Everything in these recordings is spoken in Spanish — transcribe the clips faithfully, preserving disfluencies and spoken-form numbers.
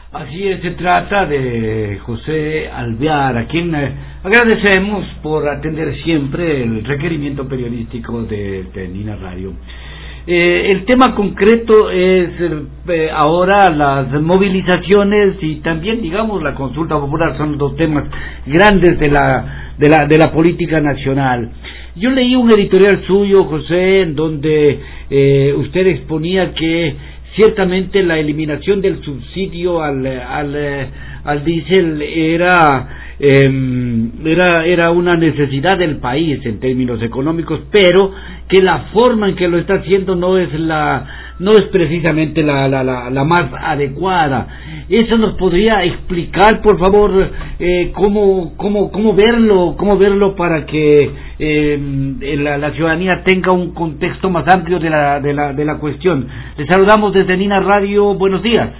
Así es, se trata de José Alvear, a quien eh, agradecemos por atender siempre el requerimiento periodístico de, de Nina Radio. Eh, el tema concreto es eh, ahora las movilizaciones y también, digamos, la consulta popular. Son dos temas grandes de la de la de la política nacional. Yo leí un editorial suyo, José, en donde eh, usted exponía que ciertamente la eliminación del subsidio al al, al diésel era eh, era era una necesidad del país en términos económicos, pero que la forma en que lo está haciendo no es la no es precisamente la la la, la más adecuada. ¿Eso nos podría explicar, por favor, eh, cómo cómo cómo verlo cómo verlo para que eh, la, la ciudadanía tenga un contexto más amplio de la de la de la cuestión? Les saludamos desde Nina Radio. Buenos días.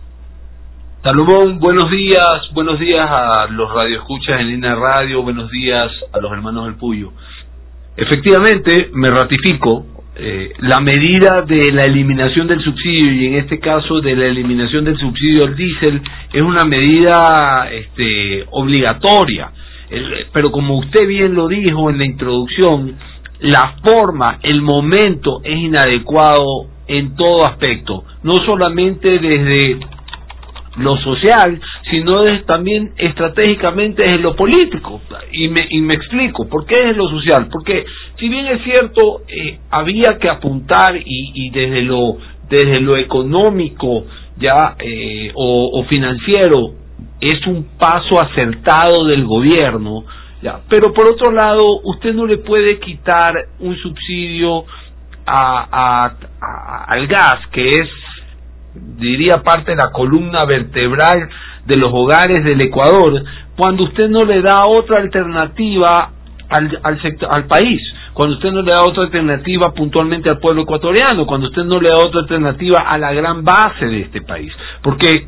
Salomón, buenos días, buenos días a los radioescuchas en Nina Radio, buenos días a los hermanos del Puyo. Efectivamente, me ratifico, eh, la medida de la eliminación del subsidio, y en este caso de la eliminación del subsidio al diésel, es una medida este, obligatoria. El, pero como usted bien lo dijo en la introducción, la forma, el momento es inadecuado en todo aspecto, no solamente desde lo social, sino es también estratégicamente desde lo político. Y me, y me explico, ¿por qué desde lo social? Porque si bien es cierto, eh, había que apuntar y, y desde lo desde lo económico ya eh, o, o financiero es un paso acertado del gobierno, ya, pero por otro lado usted no le puede quitar un subsidio a, a, a, al gas, que es, diría, parte de la columna vertebral de los hogares del Ecuador, cuando usted no le da otra alternativa al, al, sector, al país, cuando usted no le da otra alternativa puntualmente al pueblo ecuatoriano, cuando usted no le da otra alternativa a la gran base de este país. Porque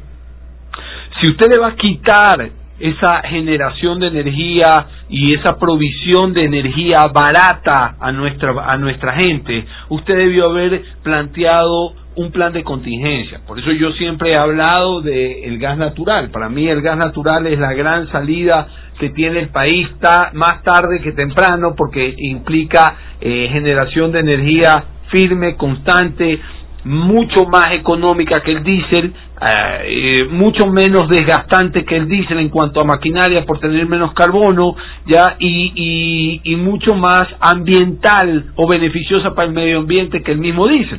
si usted le va a quitar esa generación de energía y esa provisión de energía barata a nuestra a nuestra gente, usted debió haber planteado un plan de contingencia. Por eso yo siempre he hablado de el gas natural. Para mí el gas natural es la gran salida que tiene el país, ta, más tarde que temprano, porque implica eh, generación de energía firme, constante, mucho más económica que el diésel, eh, mucho menos desgastante que el diésel en cuanto a maquinaria por tener menos carbono, ya y, y, y mucho más ambiental o beneficiosa para el medio ambiente que el mismo diésel.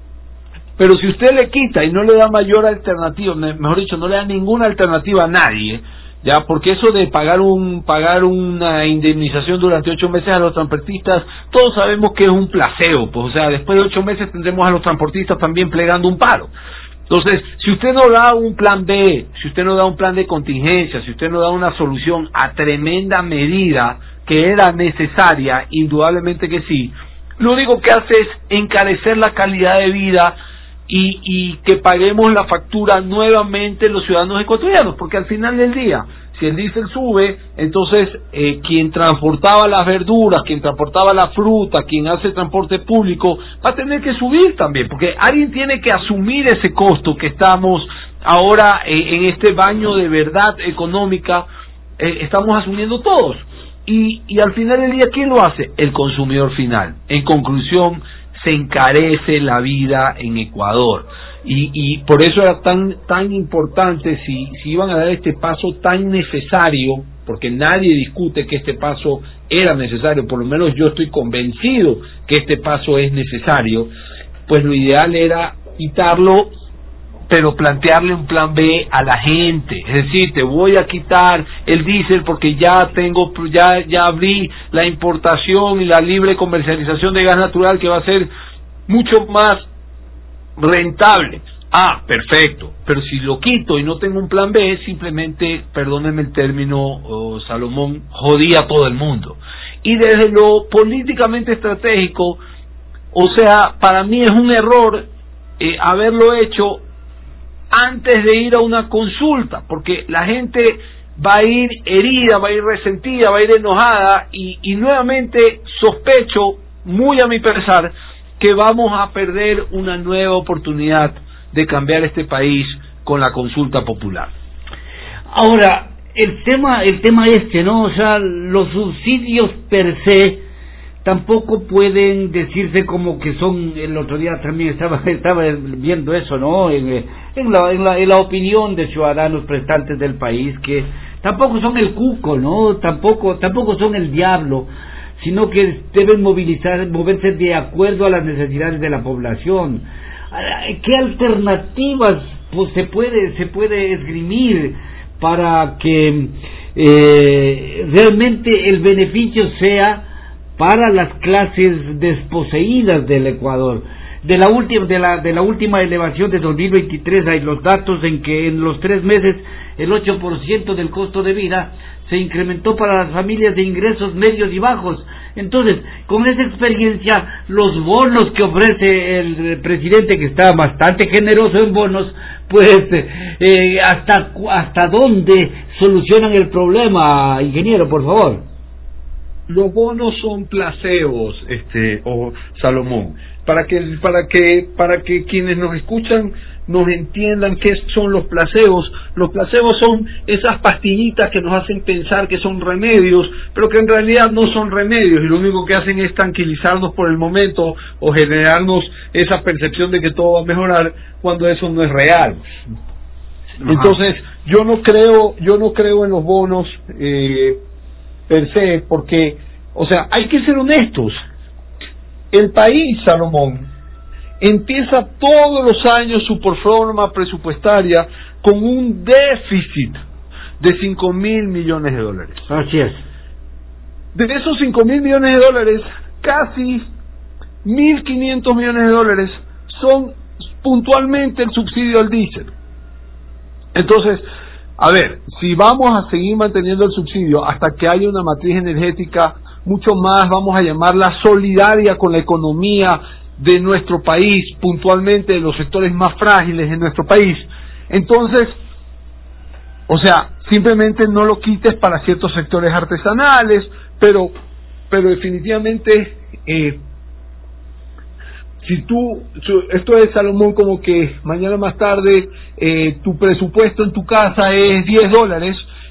Pero si usted le quita y no le da mayor alternativa, mejor dicho, no le da ninguna alternativa a nadie, ya, porque eso de pagar un pagar una indemnización durante ocho meses a los transportistas, todos sabemos que es un placebo, pues, o sea, después de ocho meses tendremos a los transportistas también plegando un paro. Entonces, si usted no da un plan B, si usted no da un plan de contingencia, si usted no da una solución a tremenda medida que era necesaria, indudablemente que sí, lo único que hace es encarecer la calidad de vida y, y que paguemos la factura nuevamente los ciudadanos ecuatorianos, porque al final del día, si el diésel sube, entonces eh, quien transportaba las verduras, quien transportaba la fruta, quien hace transporte público, va a tener que subir también, porque alguien tiene que asumir ese costo que estamos ahora eh, en este baño de verdad económica, eh, estamos asumiendo todos. Y, y al final del día, ¿quién lo hace? El consumidor final. En conclusión, se encarece la vida en Ecuador. Y, y por eso era tan tan importante, si, si iban a dar este paso tan necesario, porque nadie discute que este paso era necesario, por lo menos yo estoy convencido que este paso es necesario, pues lo ideal era quitarlo, pero plantearle un plan B a la gente. Es decir, te voy a quitar el diésel porque ya tengo, ya, ya abrí la importación y la libre comercialización de gas natural, que va a ser mucho más rentable. Ah, perfecto. Pero si lo quito y no tengo un plan B, simplemente, perdónenme el término, oh, Salomón, jodí a todo el mundo. Y desde lo políticamente estratégico, o sea, para mí es un error eh, haberlo hecho antes de ir a una consulta, porque la gente va a ir herida, va a ir resentida, va a ir enojada, y, y nuevamente sospecho, muy a mi pesar, que vamos a perder una nueva oportunidad de cambiar este país con la consulta popular. Ahora, el tema, el tema este, ¿no? O sea, los subsidios per se tampoco pueden decirse como que son, el otro día también estaba estaba viendo eso, ¿no? En, en, la, en, la, en la opinión de ciudadanos prestantes del país, que tampoco son el cuco, ¿no? Tampoco, tampoco son el diablo, sino que deben movilizar, moverse de acuerdo a las necesidades de la población. ¿Qué alternativas pues se puede, se puede esgrimir para que eh, realmente el beneficio sea para las clases desposeídas del Ecuador? De la última de la de la última elevación de dos mil veintitrés hay los datos en que en los tres meses el ocho por ciento del costo de vida se incrementó para las familias de ingresos medios y bajos. Entonces, con esa experiencia, los bonos que ofrece el presidente, que está bastante generoso en bonos, pues eh, hasta hasta dónde solucionan el problema, ingeniero, por favor. Los bonos son placebos, este, o Salomón, para que para que para que quienes nos escuchan nos entiendan qué son los placebos. Los placebos son esas pastillitas que nos hacen pensar que son remedios, pero que en realidad no son remedios, y lo único que hacen es tranquilizarnos por el momento o generarnos esa percepción de que todo va a mejorar cuando eso no es real. Ajá. Entonces, yo no creo, yo no creo en los bonos eh, per se, porque, o sea, hay que ser honestos. El país, Salomón, empieza todos los años su performance presupuestaria con un déficit de cinco mil millones de dólares. Así es. De esos cinco mil millones de dólares, casi mil quinientos millones de dólares son puntualmente el subsidio al diésel. Entonces, a ver, si vamos a seguir manteniendo el subsidio hasta que haya una matriz energética mucho más, vamos a llamarla solidaria con la economía de nuestro país, puntualmente de los sectores más frágiles de nuestro país, entonces, o sea, simplemente no lo quites para ciertos sectores artesanales, pero pero definitivamente eh, si tú, esto es, Salomón, como que mañana más tarde eh, tu presupuesto en tu casa es diez dólares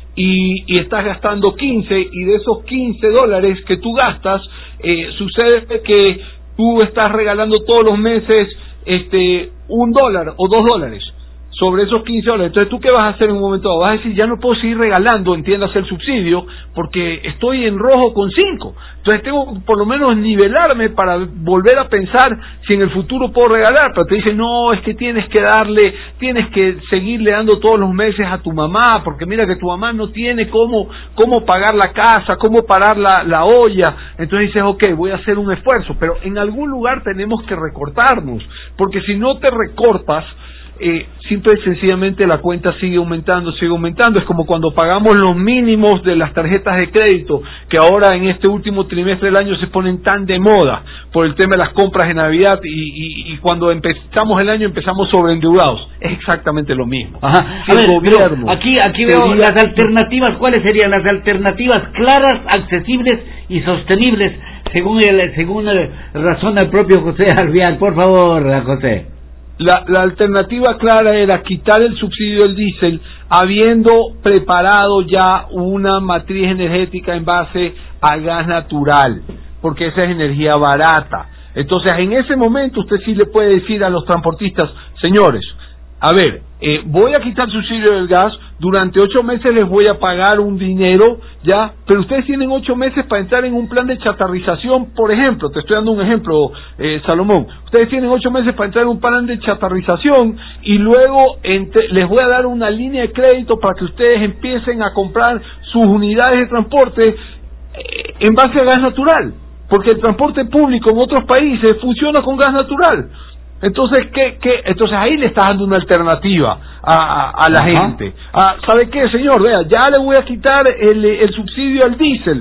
y, y estás gastando quince, y de esos quince dólares que tú gastas, eh, sucede que tú estás regalando todos los meses este un dólar o dos dólares sobre esos quince dólares. Entonces, ¿tú qué vas a hacer en un momento dado? Vas a decir, ya no puedo seguir regalando, entiéndase el subsidio, porque estoy en rojo con cinco. Entonces, tengo que por lo menos nivelarme para volver a pensar si en el futuro puedo regalar. Pero te dicen, no, es que tienes que darle, tienes que seguirle dando todos los meses a tu mamá, porque mira que tu mamá no tiene cómo, cómo pagar la casa, cómo pagar la, la olla. Entonces dices, ok, voy a hacer un esfuerzo, pero en algún lugar tenemos que recortarnos, porque si no te recortas, Eh, simple y sencillamente la cuenta sigue aumentando, sigue aumentando. Es como cuando pagamos los mínimos de las tarjetas de crédito, que ahora en este último trimestre del año se ponen tan de moda por el tema de las compras de Navidad, y, y, y cuando empezamos el año empezamos sobreendeudados. Es exactamente lo mismo. Ajá. Si el ver, gobierno aquí aquí veo las alternativas. ¿Cuáles serían las alternativas claras, accesibles y sostenibles según el según el, razona el propio José Albián? Por favor, José. La, la alternativa clara era quitar el subsidio del diésel, habiendo preparado ya una matriz energética en base a gas natural, porque esa es energía barata. Entonces, en ese momento usted sí le puede decir a los transportistas, señores, a ver, eh, voy a quitar el subsidio del gas, durante ocho meses les voy a pagar un dinero, ya, pero ustedes tienen ocho meses para entrar en un plan de chatarrización, por ejemplo, te estoy dando un ejemplo, eh, Salomón, ustedes tienen ocho meses para entrar en un plan de chatarrización, y luego entre, les voy a dar una línea de crédito para que ustedes empiecen a comprar sus unidades de transporte eh, en base a gas natural, porque el transporte público en otros países funciona con gas natural. Entonces, ¿qué, qué? Entonces ahí le estás dando una alternativa a, a, a la Ajá. gente. Ah, ¿sabe qué, señor? Vea, ya le voy a quitar el, el subsidio al diésel,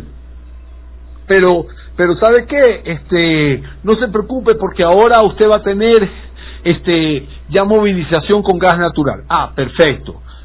pero, pero ¿sabe qué? Este, no se preocupe, porque ahora usted va a tener, este, ya movilización con gas natural. Ah, perfecto.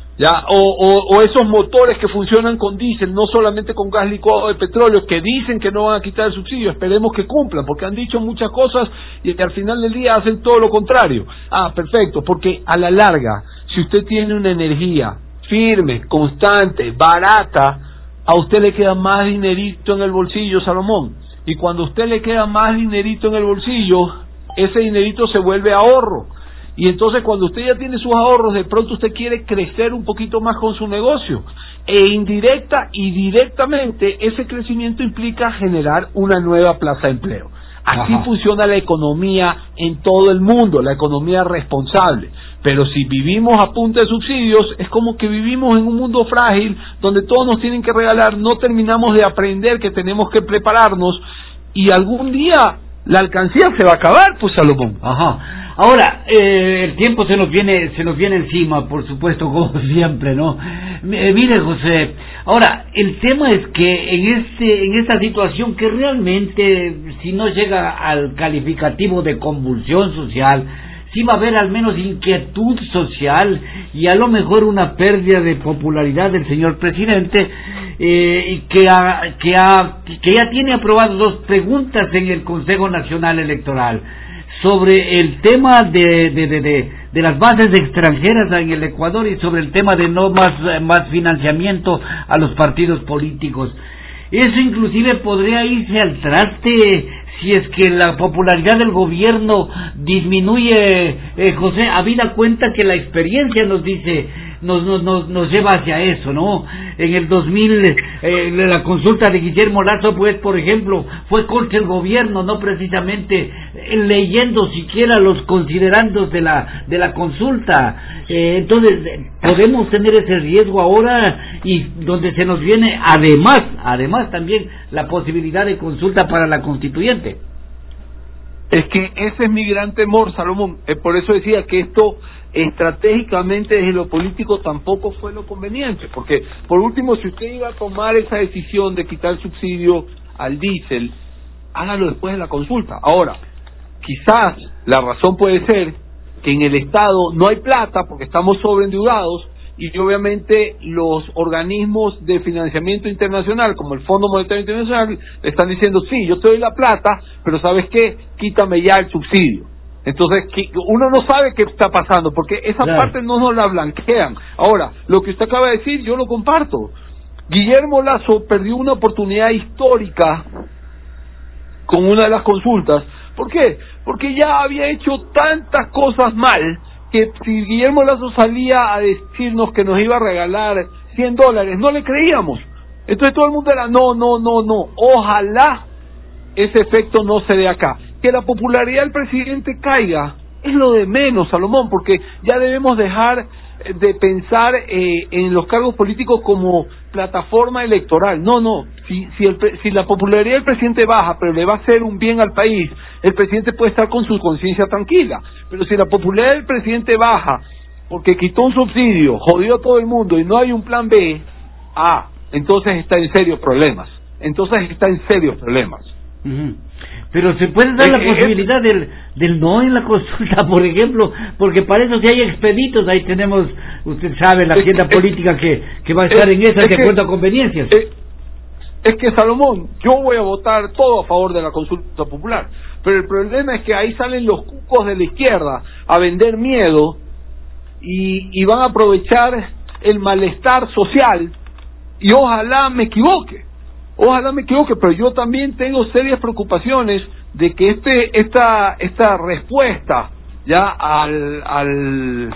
ya, o, o, o esos motores que funcionan con diésel, no solamente con gas licuado de petróleo, que dicen que no van a quitar el subsidio. Esperemos que cumplan, porque han dicho muchas cosas y que al final del día hacen todo lo contrario. Ah, perfecto, porque a la larga, si usted tiene una energía firme, constante, barata, a usted le queda más dinerito en el bolsillo, Salomón. Y cuando a usted le queda más dinerito en el bolsillo, ese dinerito se vuelve ahorro. Y entonces cuando usted ya tiene sus ahorros, de pronto usted quiere crecer un poquito más con su negocio. E indirecta y directamente ese crecimiento implica generar una nueva plaza de empleo. Así Ajá. funciona la economía en todo el mundo, la economía responsable. Pero si vivimos a punta de subsidios, es como que vivimos en un mundo frágil, donde todos nos tienen que regalar, no terminamos de aprender que tenemos que prepararnos, y algún día la alcancía se va a acabar, pues, Salomón. Ajá. Ahora, eh, el tiempo se nos viene se nos viene encima, por supuesto, como siempre, ¿no? Eh, mire, José, ahora, el tema es que en este en esta situación que realmente, si no llega al calificativo de convulsión social, sí va a haber al menos inquietud social y a lo mejor una pérdida de popularidad del señor presidente, eh, y que, ha, que, ha, que ya tiene aprobadas dos preguntas en el Consejo Nacional Electoral sobre el tema de, de, de, de, de las bases extranjeras en el Ecuador y sobre el tema de no más, más financiamiento a los partidos políticos. Eso inclusive podría irse al traste si es que la popularidad del gobierno disminuye, eh, José, habida cuenta que la experiencia nos dice, nos, nos, nos, nos lleva hacia eso, ¿no? En el dos mil, eh, la consulta de Guillermo Lazo, pues, por ejemplo, fue contra el gobierno, no precisamente eh, leyendo siquiera los considerandos de la de la consulta. Eh, entonces, podemos tener ese riesgo ahora, y donde se nos viene, además, además también, la posibilidad de consulta para la constituyente. Es que ese es mi gran temor, Salomón. Eh, por eso decía que esto estratégicamente desde lo político tampoco fue lo conveniente, porque por último, si usted iba a tomar esa decisión de quitar el subsidio al diésel, hágalo después de la consulta. Ahora, quizás la razón puede ser que en el Estado no hay plata porque estamos sobreendeudados, y obviamente los organismos de financiamiento internacional, como el Fondo Monetario Internacional, le están diciendo, sí, yo te doy la plata, pero ¿sabes qué? Quítame ya el subsidio. Entonces, uno no sabe qué está pasando, porque esa claro. parte no nos la blanquean. Ahora, lo que usted acaba de decir, yo lo comparto. Guillermo Lazo perdió una oportunidad histórica con una de las consultas. ¿Por qué? Porque ya había hecho tantas cosas mal, que si Guillermo Lazo salía a decirnos que nos iba a regalar cien dólares, no le creíamos. Entonces todo el mundo era, no, no, no, no, ojalá ese efecto no se dé acá. Que la popularidad del presidente caiga es lo de menos, Salomón, porque ya debemos dejar de pensar eh, en los cargos políticos como plataforma electoral. No, no, si, si, el, si la popularidad del presidente baja, pero le va a hacer un bien al país, el presidente puede estar con su conciencia tranquila. Pero si la popularidad del presidente baja porque quitó un subsidio, jodió a todo el mundo y no hay un plan B, ah, entonces está en serios problemas. Entonces está en serios problemas. Uh-huh. Pero se puede dar eh, la posibilidad eh, del, del no en la consulta, por ejemplo, porque para eso si hay expeditos, ahí tenemos, usted sabe, la agenda eh, política que, que va a estar eh, en esa, de acuerdo a conveniencias. Eh, es que, Salomón, yo voy a votar todo a favor de la consulta popular, pero el problema es que ahí salen los cucos de la izquierda a vender miedo y, y van a aprovechar el malestar social, y ojalá me equivoque. Ojalá me equivoque, pero yo también tengo serias preocupaciones de que este esta esta respuesta ya al al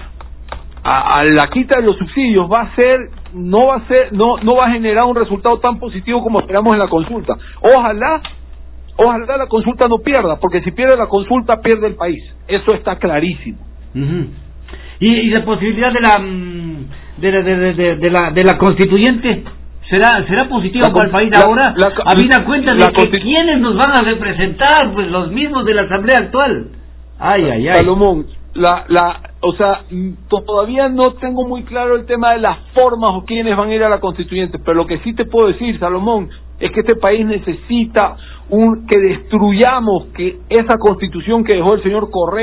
a, a la quita de los subsidios va a ser no va a ser no no va a generar un resultado tan positivo como esperamos en la consulta. Ojalá ojalá la consulta no pierda, porque si pierde la consulta pierde el país. Eso está clarísimo. Uh-huh. y, y la posibilidad de la de la de, de, de, de la de la constituyente ¿Será será positivo para el país la, ahora? La, la, habida cuenta de que quienes nos van a representar, pues los mismos de la Asamblea actual. Ay, ay, ay. Salomón, la, la, o sea, todavía no tengo muy claro el tema de las formas o quiénes van a ir a la constituyente, pero lo que sí te puedo decir, Salomón, es que este país necesita un que destruyamos que esa constitución que dejó el señor Correa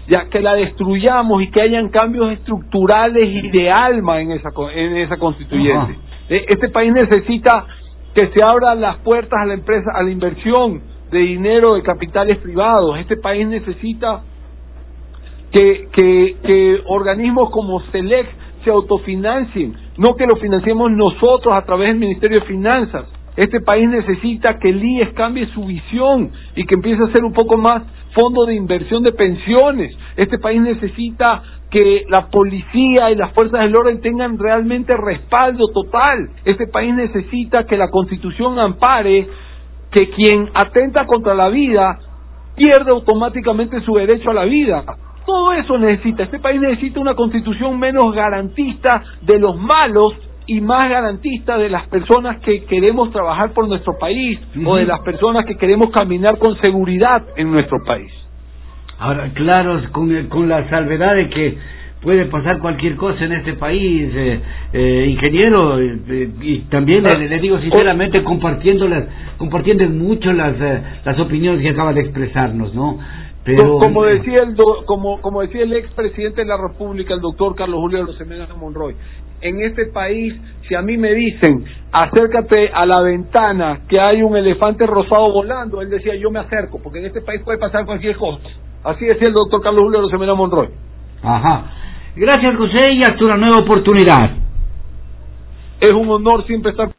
ya que la destruyamos y que hayan cambios estructurales y de alma en esa en esa constituyente. Uh-huh. Este país necesita que se abran las puertas a la empresa, a la inversión de dinero de capitales privados. Este país necesita que que, que organismos como SELEC se autofinancien, no que lo financiemos nosotros a través del Ministerio de Finanzas. Este país necesita que el I E S cambie su visión y que empiece a ser un poco más fondo de inversión de pensiones. Este país necesita que la policía y las fuerzas del orden tengan realmente respaldo total. Este país necesita que la Constitución ampare que quien atenta contra la vida pierde automáticamente su derecho a la vida. Todo eso necesita. Este país necesita una Constitución menos garantista de los malos y más garantista de las personas que queremos trabajar por nuestro país, uh-huh, o de las personas que queremos caminar con seguridad en nuestro país. Ahora, claro, con, con la salvedad de que puede pasar cualquier cosa en este país, eh, eh, ingeniero, eh, y también le, le digo sinceramente, compartiendo las, compartiendo mucho las, eh, las opiniones que acaba de expresarnos, ¿no? Pero, como decía el do, como como decía el expresidente de la República, el doctor Carlos Julio Arosemena Monroy, en este país, si a mí me dicen acércate a la ventana que hay un elefante rosado volando, él decía yo me acerco, porque en este país puede pasar cualquier cosa. Así decía el doctor Carlos Julio Arosemena Monroy. Ajá. Gracias, José, y hasta una nueva oportunidad. Es un honor siempre estar